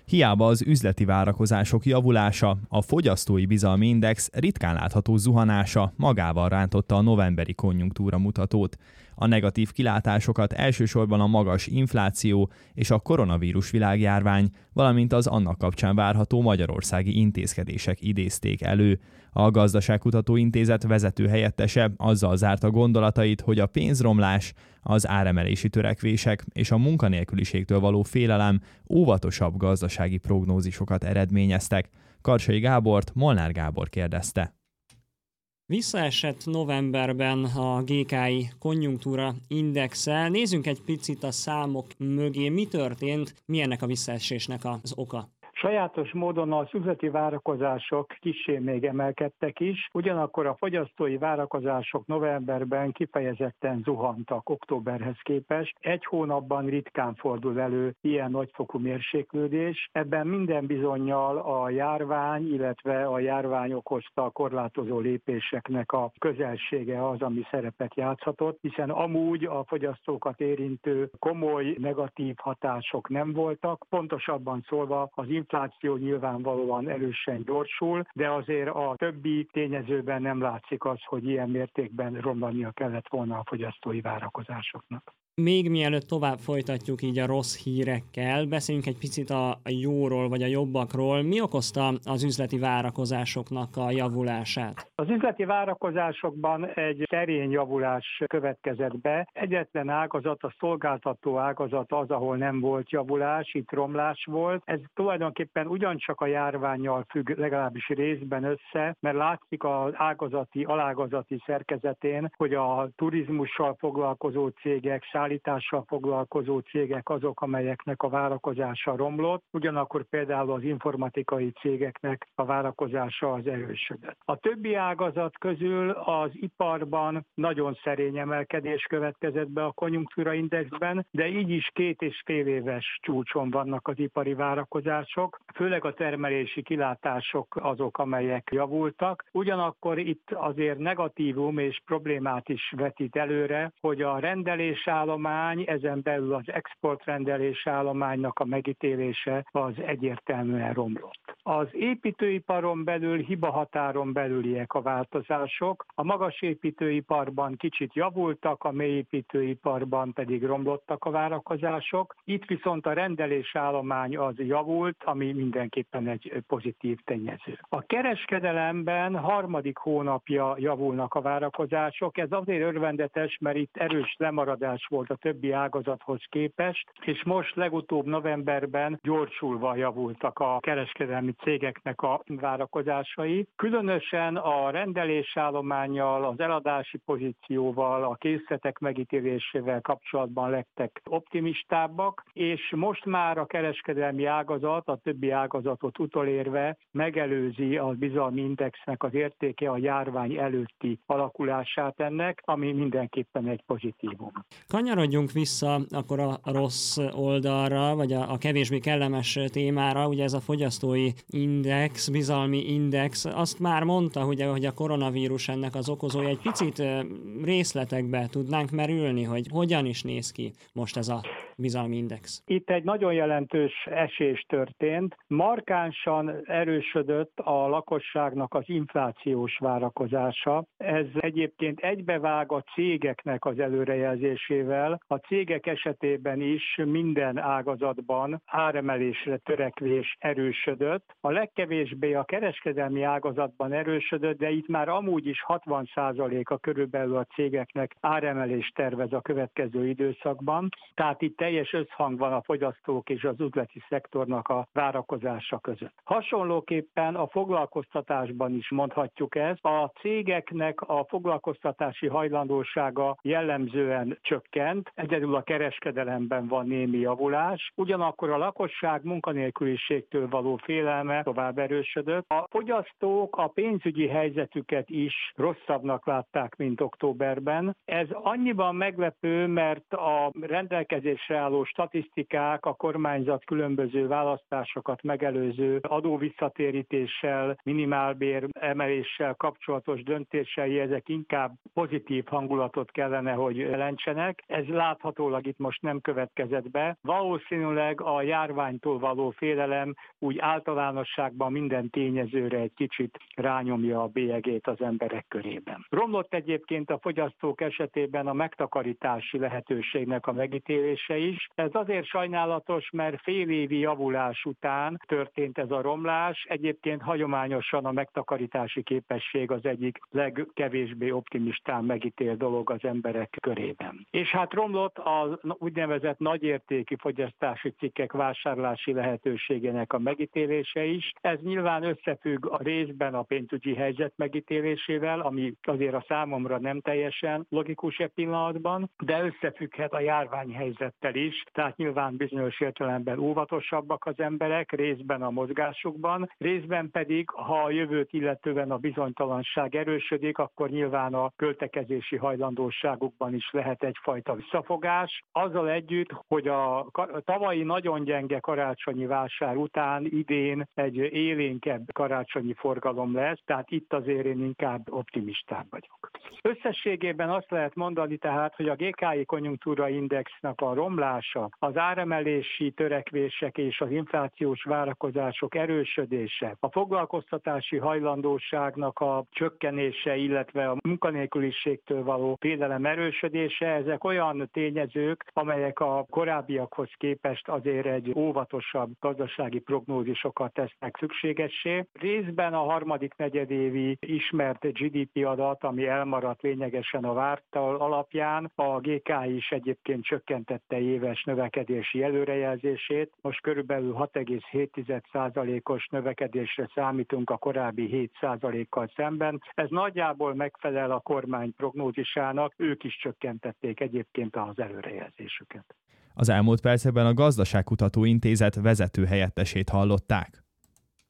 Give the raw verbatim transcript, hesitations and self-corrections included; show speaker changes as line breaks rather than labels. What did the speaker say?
Hiába az üzleti várakozások javulása, a fogyasztói bizalmi index ritkán látható zuhanása magával rántotta a novemberi konjunktúra mutatót. A negatív kilátásokat elsősorban a magas infláció és a koronavírus világjárvány, valamint az annak kapcsán várható magyarországi intézkedések idézték elő. A Gazdaságkutató Intézet vezető helyettese azzal zárta gondolatait, hogy a pénzromlás, az áremelési törekvések és a munkanélküliségtől való félelem óvatosabb gazdasági prognózisokat eredményeztek. Karsai Gábort Molnár Gábor kérdezte.
Visszaesett novemberben a gé ká i konjunktúra indexe. Nézzünk egy picit a számok mögé. Mi történt? Mi ennek a visszaesésnek az oka?
Sajátos módon az üzleti várakozások kissé még emelkedtek is, ugyanakkor a fogyasztói várakozások novemberben kifejezetten zuhantak októberhez képest. Egy hónapban ritkán fordul elő ilyen nagyfokú mérséklődés. Ebben minden bizonnyal a járvány, illetve a járvány okozta korlátozó lépéseknek a közelsége az, ami szerepet játszhatott, hiszen amúgy a fogyasztókat érintő komoly negatív hatások nem voltak. Pontosabban szólva az infláció nyilvánvalóan erősen gyorsul, de azért a többi tényezőben nem látszik az, hogy ilyen mértékben romlania kellett volna a fogyasztói várakozásoknak.
Még mielőtt tovább folytatjuk így a rossz hírekkel, beszéljünk egy picit a jóról vagy a jobbakról. Mi okozta az üzleti várakozásoknak a javulását?
Az üzleti várakozásokban egy szerény javulás következett be. Egyetlen ágazat, a szolgáltató ágazat az, ahol nem volt javulás, itt romlás volt. Ez tulajdonképpen ugyancsak a járvánnyal függ legalábbis részben össze, mert látszik az ágazati, alágazati szerkezetén, hogy a turizmussal foglalkozó cégek, szállítással foglalkozó cégek azok, amelyeknek a várakozása romlott, ugyanakkor például az informatikai cégeknek a várakozása az erősödött. A többi ágazat közül az iparban nagyon szerény emelkedés következett be a konjunktúraindexben, de így is két és fél éves csúcson vannak az ipari várakozások, főleg a termelési kilátások azok, amelyek javultak. Ugyanakkor itt azért negatívum és problémát is vetít előre, hogy a rendelés állomány, ezen belül az exportrendelés állománynak a megítélése az egyértelműen romlott. Az építőiparon belül hibahatáron belüliek a változások, a magas építőiparban kicsit javultak, a mélyépítőiparban pedig romlottak a várakozások. Itt viszont a rendelés állomány az javult, ami mindenképpen egy pozitív tényező. A kereskedelemben harmadik hónapja javulnak a várakozások, ez azért örvendetes, mert itt erős lemaradás volt a többi ágazathoz képest, és most legutóbb novemberben gyorsulva javultak a kereskedelmi cégeknek a várakozásai. Különösen a rendelésállománnyal, az eladási pozícióval, a készletek megítélésével kapcsolatban lettek optimistábbak, és most már a kereskedelmi ágazat, a többi ágazatot utolérve megelőzi a bizalmi indexnek az értéke a járvány előtti alakulását ennek, ami mindenképpen egy pozitívum.
Kanyarodjunk vissza akkor a rossz oldalra, vagy a, a kevésbé kellemes témára, ugye ez a fogyasztói index, bizalmi index, azt már mondta, ugye, hogy a koronavírus ennek az okozója. Egy picit részletekbe tudnánk merülni, hogy hogyan is néz ki most ez a bizalmi index?
Itt egy nagyon jelentős esés történt. Markánsan erősödött a lakosságnak az inflációs várakozása. Ez egyébként egybevág a cégeknek az előrejelzésével. A cégek esetében is minden ágazatban áremelésre törekvés erősödött. A legkevésbé a kereskedelmi ágazatban erősödött, de itt már amúgy is hatvan százaléka körülbelül a cégeknek áremelést tervez a következő időszakban. Tehát itt teljes összhang van a fogyasztók és az üzleti szektornak a várakozása között. Hasonlóképpen a foglalkoztatásban is mondhatjuk ezt. A cégeknek a foglalkoztatási hajlandósága jellemzően csökkent, egyedül a kereskedelemben van némi javulás, ugyanakkor a lakosság munkanélküliségtől való félelme félelme tovább erősödött. A fogyasztók a pénzügyi helyzetüket is rosszabbnak látták, mint októberben. Ez annyiban meglepő, mert a rendelkezésre álló statisztikák, a kormányzat különböző választásokat megelőző adóvisszatérítéssel, minimálbér emeléssel kapcsolatos döntései, ezek inkább pozitív hangulatot kellene, hogy jelentsenek. Ez láthatólag itt most nem következett be. Valószínűleg a járványtól való félelem úgy általánosságban minden tényezőre egy kicsit rányomja a bélyegét az emberek körében. Romlott egyébként a fogyasztók esetében a megtakarítási lehetőségnek a megítélése is. Ez azért sajnálatos, mert fél évi javulás után történt ez a romlás. Egyébként hagyományosan a megtakarítási képesség az egyik legkevésbé optimistán megítélt dolog az emberek körében. És hát romlott az úgynevezett nagyértékű fogyasztási cikkek vásárlási lehetőségének a megítélése is. Ez nyilván összefügg a részben a pénzügyi helyzet megítélésével, ami azért a számomra nem teljesen logikus e pillanatban, de összefügghet a járványhelyzettel is, tehát nyilván bizonyos értelemben óvatosabbak az emberek, részben a mozgásukban, részben pedig, ha a jövőt illetően a bizonytalanság erősödik, akkor nyilván a költekezési hajlandóságukban is lehet egyfajta visszafogás. Azzal együtt, hogy a tavalyi nagyon gyenge karácsonyi vásár után idén egy élénkebb karácsonyi forgalom lesz, tehát itt azért én inkább optimistább vagyok. Összességében azt lehet mondani tehát, hogy a gé ká i konjunktúra indexnek a romlása, az áremelési törekvések és az inflációs várakozások erősödése, a foglalkoztatási hajlandóságnak a csökkenése, illetve a munkanélküliségtől való félelem erősödése, ezek olyan tényezők, amelyek a korábbiakhoz képest azért egy óvatosabb gazdasági prognózisokat tesznek szükségessé. Részben a harmadik negyedévi ismert gé dé pé adat, ami elmaradt lényegesen a vártal alapján, a gé ká i is egyébként csökkentette éves növekedési előrejelzését. Most körülbelül hat egész hét százalékos növekedésre számítunk a korábbi hét százalékkal szemben. Ez nagyjából megfelel a kormány prognózisának, ők is csökkentették egyébként az előrejelzésüket.
Az elmúlt percekben a Gazdaságkutató Intézet vezető helyettesét hallották.